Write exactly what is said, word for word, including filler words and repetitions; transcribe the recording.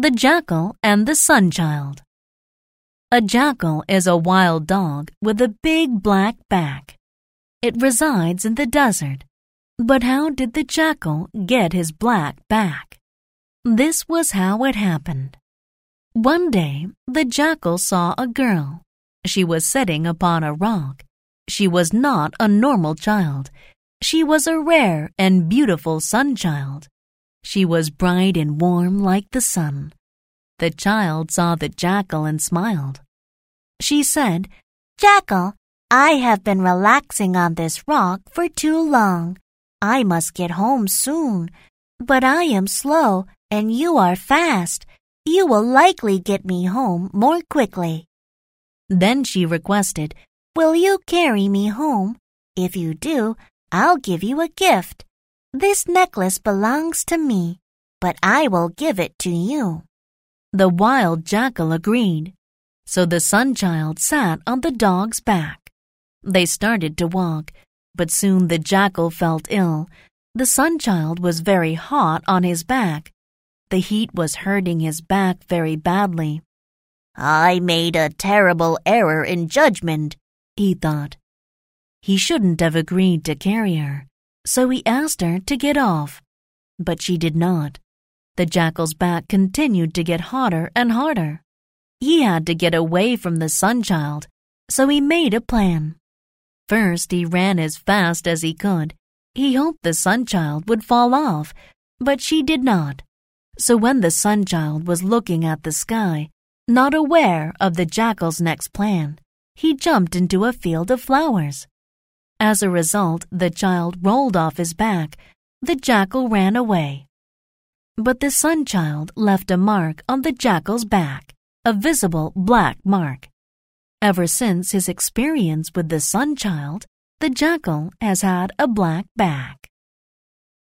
The Jackal and the Sunchild. A jackal is a wild dog with a big black back. It resides in the desert. But how did the jackal get his black back? This was how it happened. One day, the jackal saw a girl. She was sitting upon a rock. She was not a normal child. She was a rare and beautiful sunchild. She was bright and warm like the sun. The child saw the jackal and smiled. She said, "Jackal, I have been relaxing on this rock for too long. I must get home soon. But I am slow and you are fast. You will likely get me home more quickly." Then she requested, "Will you carry me home? If you do, I'll give you a gift. This necklace belongs to me, but I will give it to you." The wild jackal agreed. So the sunchild sat on the dog's back. They started to walk, but soon the jackal felt ill. The sunchild was very hot on his back. The heat was hurting his back very badly. "I made a terrible error in judgment," he thought. He shouldn't have agreed to carry her, so he asked her to get off. But she did not. The jackal's back continued to get hotter and harder. He had to get away from the sunchild, so he made a plan. First, he ran as fast as he could. He hoped the sunchild would fall off, but she did not. So when the sunchild was looking at the sky, not aware of the jackal's next plan, he jumped into a field of flowers. As a result, the child rolled off his back. The jackal ran away. But the sunchild left a mark on the jackal's back, a visible black mark. Ever since his experience with the sunchild, the jackal has had a black back.